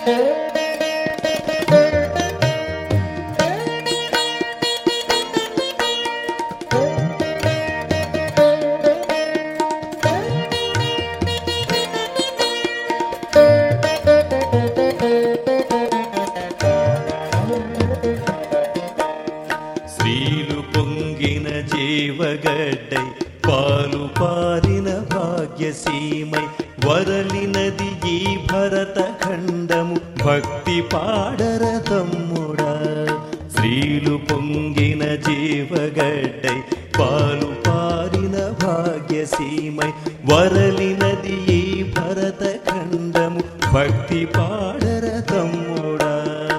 శ్రీలు పొంగిన జీవగడ్డై పాలు పారిన భాగ్యసీమై వరలినది ఈ భరత ఖండము భక్తి పాడర తమ్ముడా. శ్రీలు పొంగిన జీవగడ్డై పాలు పారిన భాగ్యసీమై వరలినది ఈ భరత ఖండము భక్తి పాడర తమ్ముడా.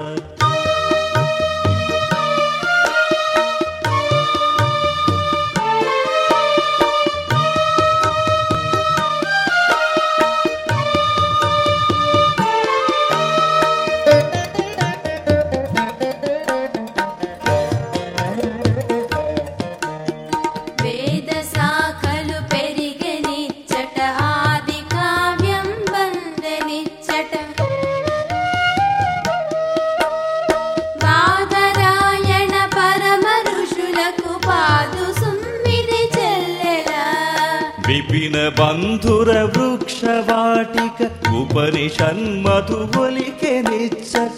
విపిన బంధుర వృక్షవాటిక ఉపనిషన్మధువొలికె నిచ్చట.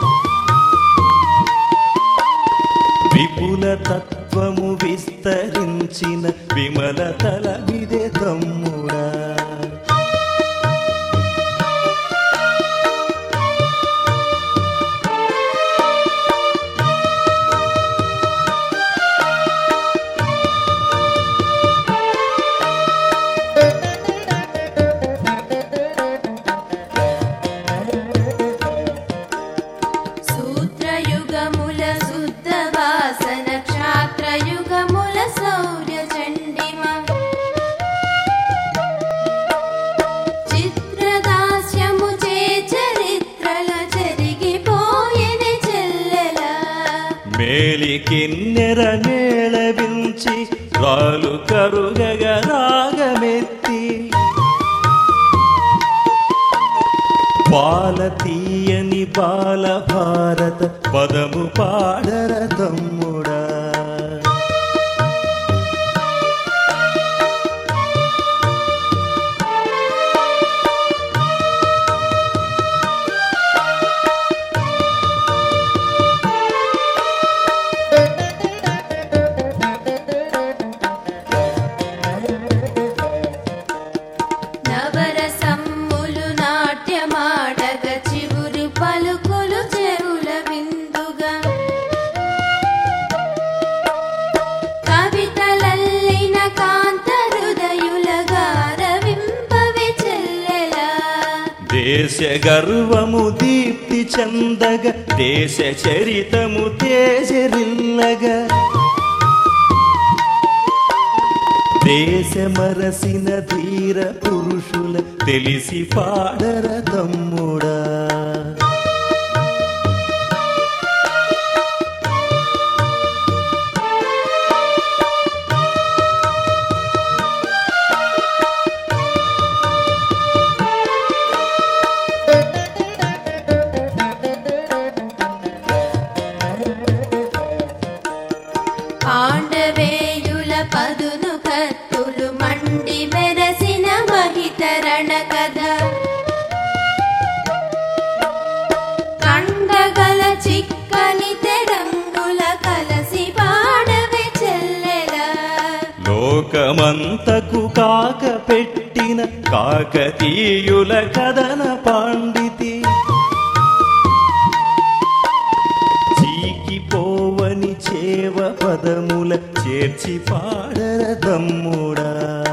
విపుల తత్వము విస్తరించిన విమల తల విదే తమ్ముడా. మేలి కిన్నెర మేళవించి రాలు కరుగగ రాగమెత్తి బాల తీయని బాల భారత పదము పాడర తమ్ముడా. దేశ గర్వము దీప్తి చందగ దేశ చరితము తేజరిల్లగా దేశ మరసిన ధీర పురుషుల తెలిసి పాడర తమ్ముడా. పాండవేయుల పదును కత్తులు మండి మెరసిన మహితరణ కథ కండగల చిక్కని తెరంగుల కలసి పాడవే చెల్లెల. లోకమంతకు కాక పెట్టిన కాకతీయుల కథన పాండితి పోవని చేవ పదముల చేర్చి పాడర తమ్ముడా.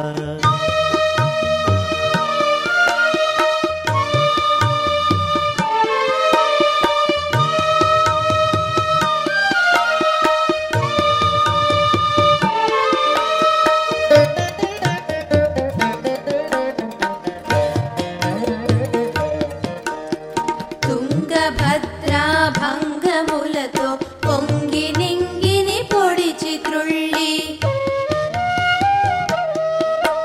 తుంగభద్రా భంగములతో పొంగి నింగిని పొడిచి త్రుళ్ళి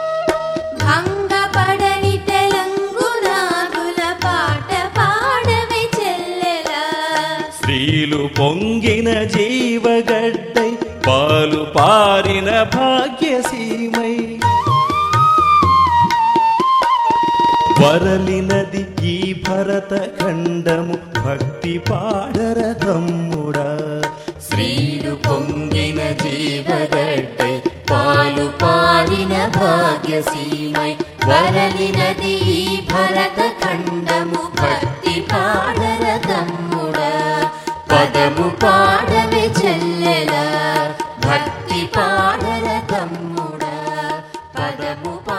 భంగపడని తెలంగునాదుల పాట పాడవే శ్రీలు పొంగిన జీవగడ్డై పాలు పారిన భాగ్యసీమై వరలినది ఈ భరత ఖండము భక్తి పాడర తమ్ముడా శ్రీలు పొంగిన జీవగడ్డై పాలు పారిన భాగ్యసీమై వరలినది ఈ భరత ఖండము భక్తి పాడర తమ్ముడా పదము పాడవే చెల్లెలా భక్తి పాడర తమ్ముడా పదము